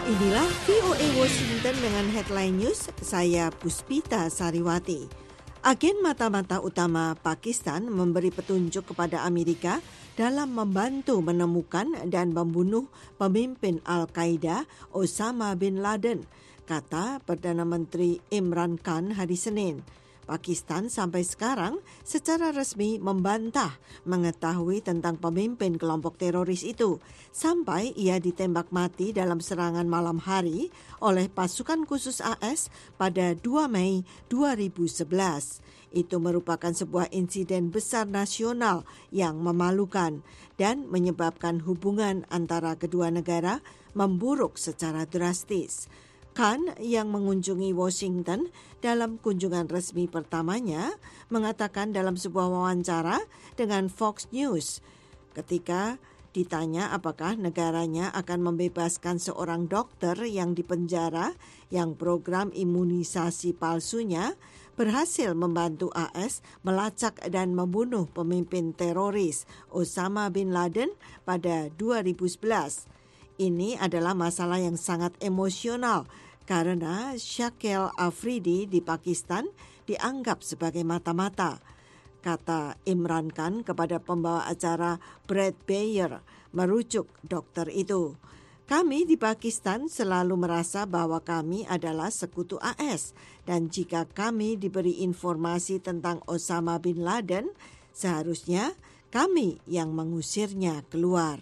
Inilah VOA Washington dengan headline news, saya Puspita Sariwati. Agen mata-mata utama Pakistan memberi petunjuk kepada Amerika dalam membantu menemukan dan membunuh pemimpin Al-Qaeda Osama bin Laden, kata Perdana Menteri Imran Khan hari Senin. Pakistan sampai sekarang secara resmi membantah mengetahui tentang pemimpin kelompok teroris itu sampai ia ditembak mati dalam serangan malam hari oleh pasukan khusus AS pada 2 Mei 2011. Itu merupakan sebuah insiden besar nasional yang memalukan dan menyebabkan hubungan antara kedua negara memburuk secara drastis. Khan yang mengunjungi Washington dalam kunjungan resmi pertamanya mengatakan dalam sebuah wawancara dengan Fox News ketika ditanya apakah negaranya akan membebaskan seorang dokter yang dipenjara yang program imunisasi palsunya berhasil membantu AS melacak dan membunuh pemimpin teroris Osama bin Laden pada 2011. Ini adalah masalah yang sangat emosional karena Shakil Afridi di Pakistan dianggap sebagai mata-mata, kata Imran Khan kepada pembawa acara Brad Bayer merujuk dokter itu. Kami di Pakistan selalu merasa bahwa kami adalah sekutu AS dan jika kami diberi informasi tentang Osama bin Laden, seharusnya kami yang mengusirnya keluar.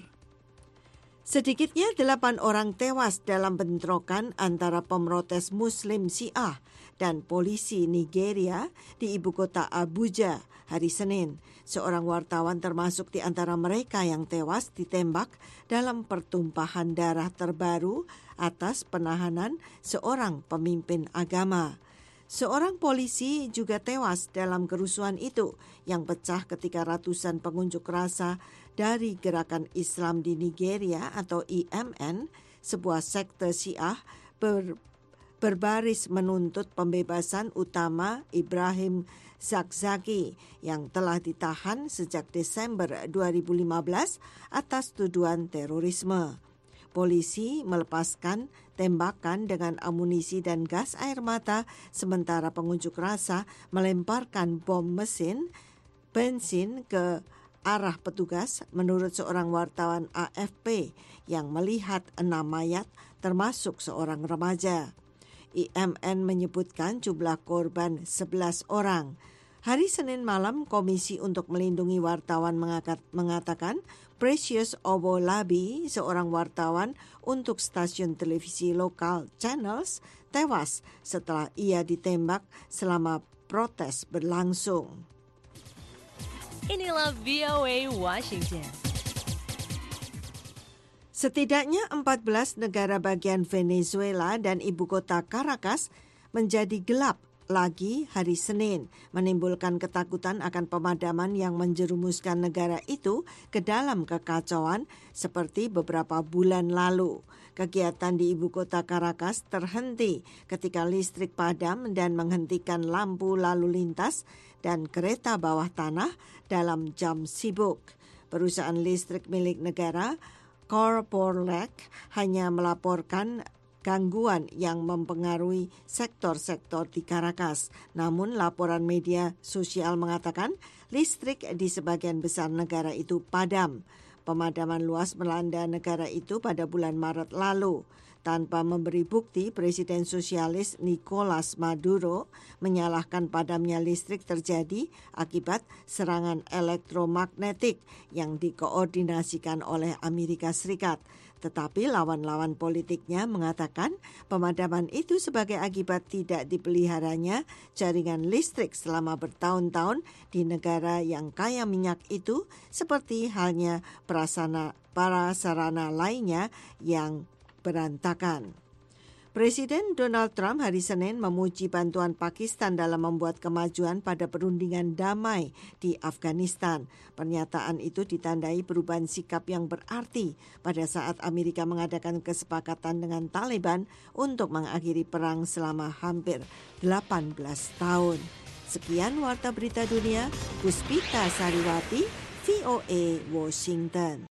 Sedikitnya 8 orang tewas dalam bentrokan antara pemrotes Muslim Syiah dan polisi Nigeria di ibu kota Abuja hari Senin. Seorang wartawan termasuk di antara mereka yang tewas ditembak dalam pertumpahan darah terbaru atas penahanan seorang pemimpin agama. Seorang polisi juga tewas dalam kerusuhan itu yang pecah ketika ratusan pengunjuk rasa dari Gerakan Islam di Nigeria atau IMN, sebuah sekte Syiah berbaris menuntut pembebasan utama Ibrahim Zakzaki yang telah ditahan sejak Desember 2015 atas tuduhan terorisme. Polisi melepaskan tembakan dengan amunisi dan gas air mata sementara pengunjuk rasa melemparkan bom bensin ke arah petugas menurut seorang wartawan AFP yang melihat 6 mayat termasuk seorang remaja. IMN menyebutkan jumlah korban 11 orang. Hari Senin malam, Komisi untuk Melindungi Wartawan mengatakan Precious Obolabi, seorang wartawan untuk stasiun televisi lokal Channels, tewas setelah ia ditembak selama protes berlangsung. Inilah VOA Washington. Setidaknya 14 negara bagian Venezuela dan ibu kota Caracas menjadi gelap lagi hari Senin, menimbulkan ketakutan akan pemadaman yang menjerumuskan negara itu ke dalam kekacauan seperti beberapa bulan lalu. Kegiatan di ibu kota Caracas terhenti ketika listrik padam dan menghentikan lampu lalu lintas dan kereta bawah tanah dalam jam sibuk. Perusahaan listrik milik negara, Corporelec, hanya melaporkan gangguan yang mempengaruhi sektor-sektor di Caracas. Namun laporan media sosial mengatakan listrik di sebagian besar negara itu padam. Pemadaman luas melanda negara itu pada bulan Maret lalu. Tanpa memberi bukti, Presiden Sosialis Nicolas Maduro menyalahkan padamnya listrik terjadi akibat serangan elektromagnetik yang dikoordinasikan oleh Amerika Serikat. Tetapi lawan-lawan politiknya mengatakan pemadaman itu sebagai akibat tidak dipeliharanya jaringan listrik selama bertahun-tahun di negara yang kaya minyak itu, seperti halnya prasarana lainnya yang berantakan. Presiden Donald Trump hari Senin memuji bantuan Pakistan dalam membuat kemajuan pada perundingan damai di Afghanistan. Pernyataan itu ditandai perubahan sikap yang berarti pada saat Amerika mengadakan kesepakatan dengan Taliban untuk mengakhiri perang selama hampir 18 tahun. Sekian Warta Berita Dunia, Puspita Sariwati, VOA Washington.